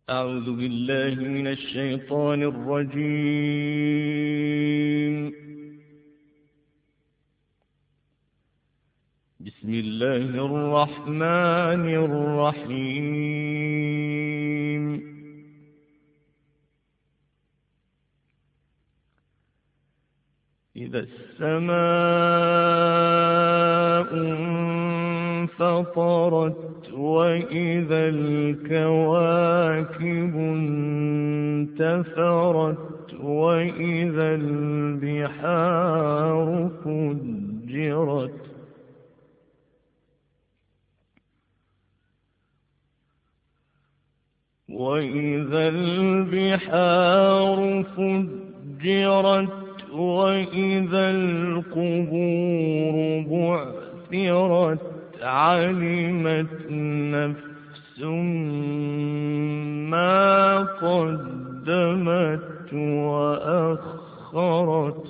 أعوذ بالله من الشيطان الرجيم. بسم الله الرحمن الرحيم. إذا السماء انفطرت وإذا الكواكب انتثرت وإذا البحار فجرت وإذا البحار فجرت وإذا القبور بعثرت علمت نفس ما قدمت وأخرت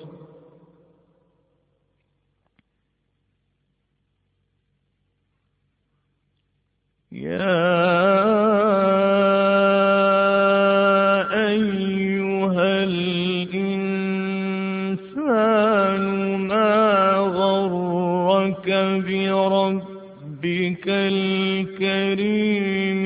يا أيها الإنسان ما غرك بربك الكريم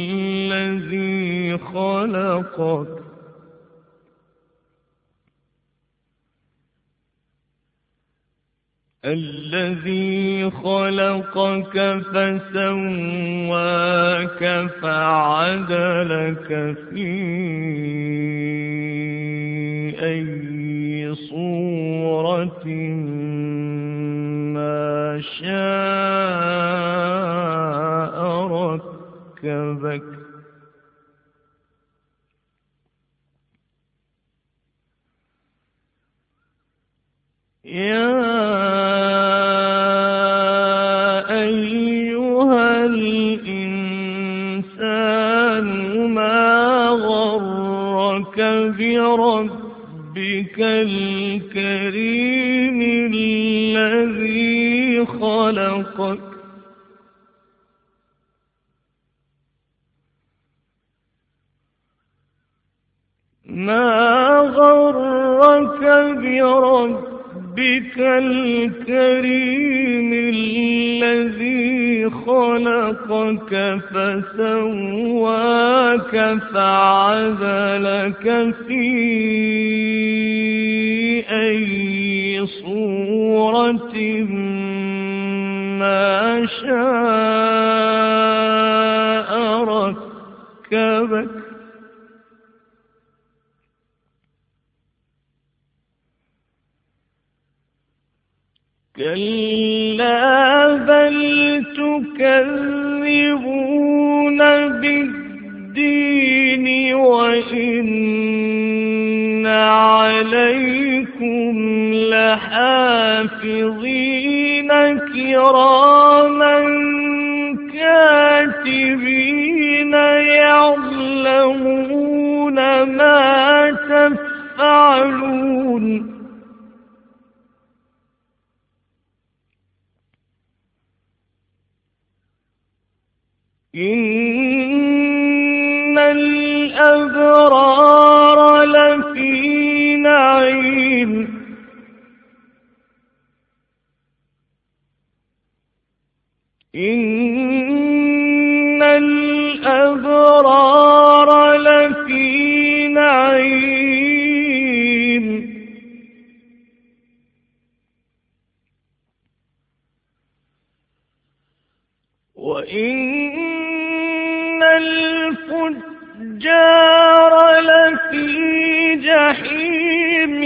الذي خلقك فسواك فعدلك في أي صورة ما شاء ركبك يا أيها الإنسان ما غرك بربك الكريم الذي خلقك فسواك فعدلك في أي صورة ما شاء ركبك كلا بل تكذبون بالدين وإن عليكم لحافظين كراما كاتبين يعلمون ما تفعلون إن الأبرار لفي نعيم إن الأبرار لفي نعيم وإن الفجار لفي جحيم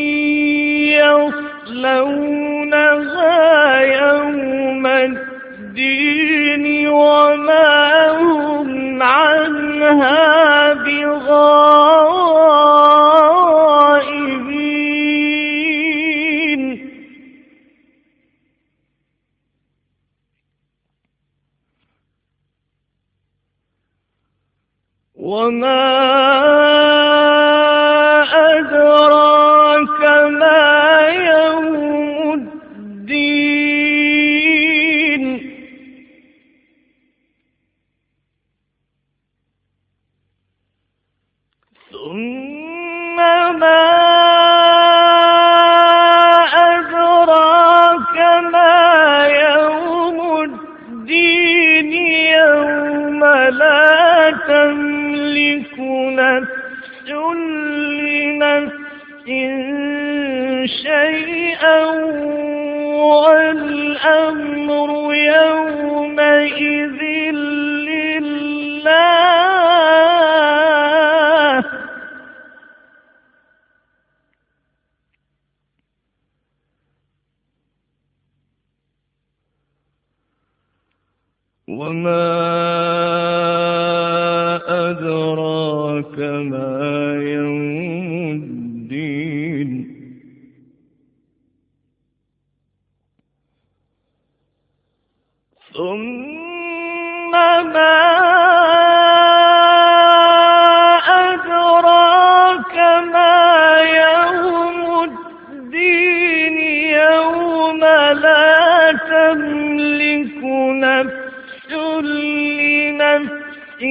يصلونها يوم الدين وما هم عنها بغائبين وما أدراك ما يوم الدين ثم ما أدراك ما يوم الدين يوم لا تملك نفس لنفس شيئا والأمر يومئذ لله. وما أدراك ما يوم الدين ثم ما أدراك ما يوم الدين يوم لا تملك نفس لنفس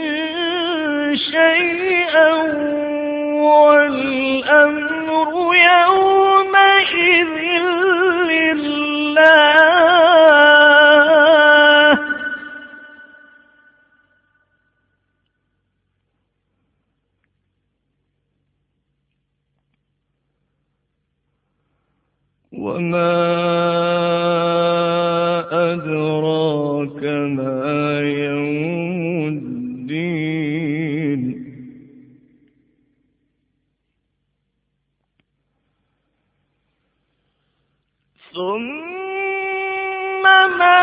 شيئا والأمر يومئذ لله. وما أدراك ما يوم الدين ثم ما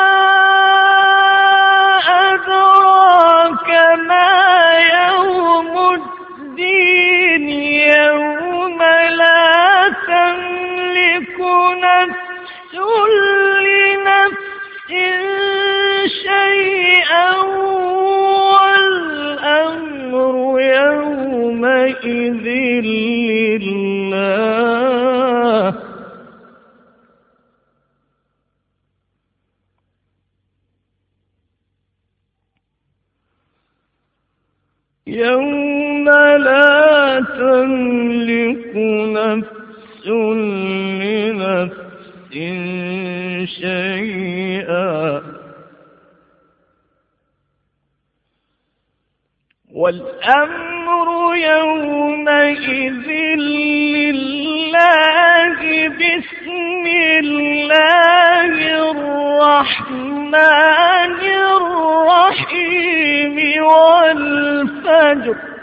أدراك ما يوم الدين يوم لا تملك نفس لنفس شيئا والأمر يومئذ لله. يوم لا تملك نفس لنفس شيئا والأمر يومئذ لله. بسم الله الرحمن الرحيم والفجر